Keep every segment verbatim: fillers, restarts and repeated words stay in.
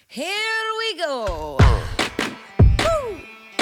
Here we go. Woo!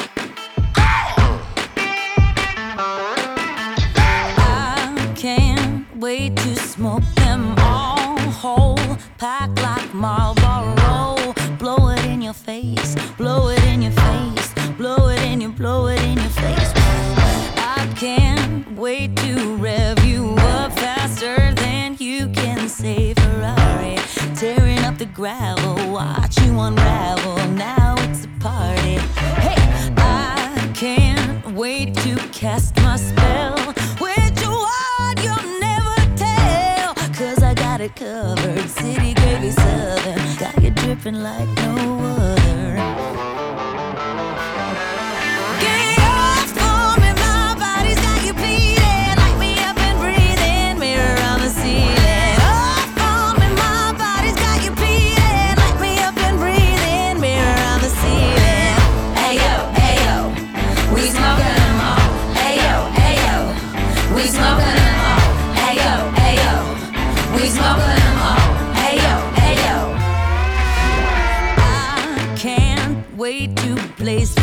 I can't wait to smoke them all whole, pack like Marlboro. Blow it in your face, blow it in your face, blow it in your, blow it in your face. I can't wait to rev you up faster than you can say Ferrari. Tearing up the gravel, watch you unravel. Now it's a party. Hey, I can't wait to cast my spell. Which one you'll never tell, 'cause I got it covered. City gravy southern, got you dripping like no other. Wait to place